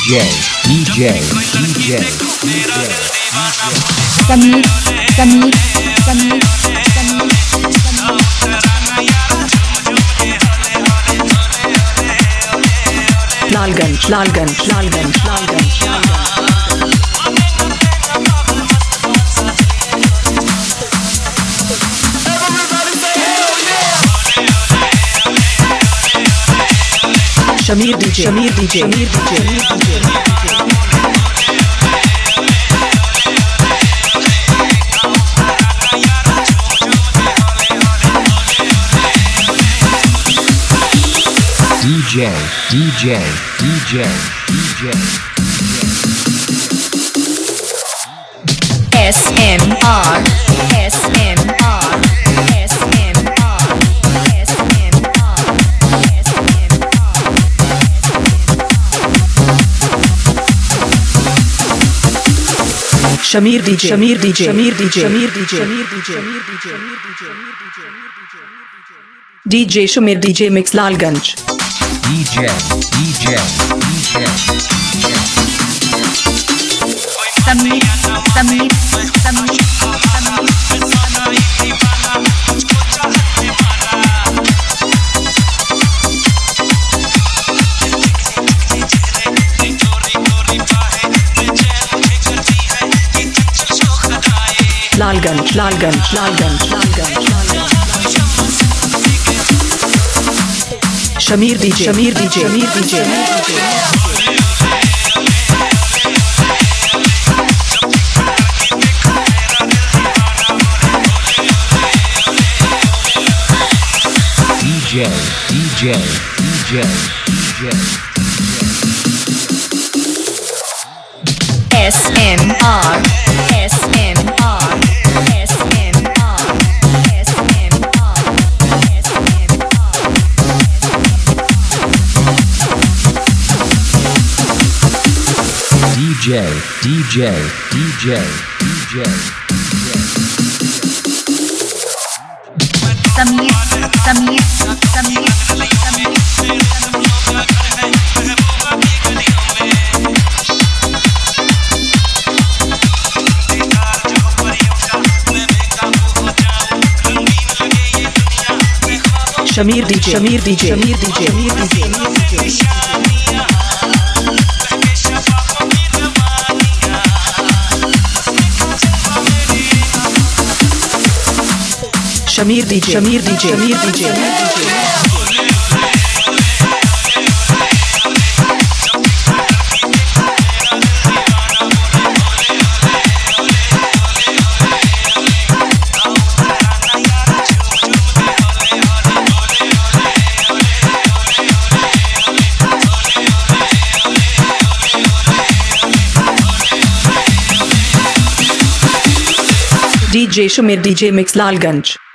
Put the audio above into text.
Sameer Sameer Sameer Lalganj Lalganj Lalganj Lalganj Shameer DJ Shameer DJ Shameer DJ DJ SMR SMR SMR Shameer DJ Shameer DJ Shameer DJ Shameer DJ Shameer DJ Shameer DJ DJ Shameer DJ mix Lalganj Sameer Sameer Sameer Lalganj Lalganj Lalganj Lalganj Shameer DJ Shameer DJ Shameer DJ SMR SMR SMR Sameer Sameer Sameer Shameer DJ Shameer DJ Shameer DJ Shameer DJ Shameer DJ Shameer DJ Shameer DJ DJ Shameer DJ mix Lalganj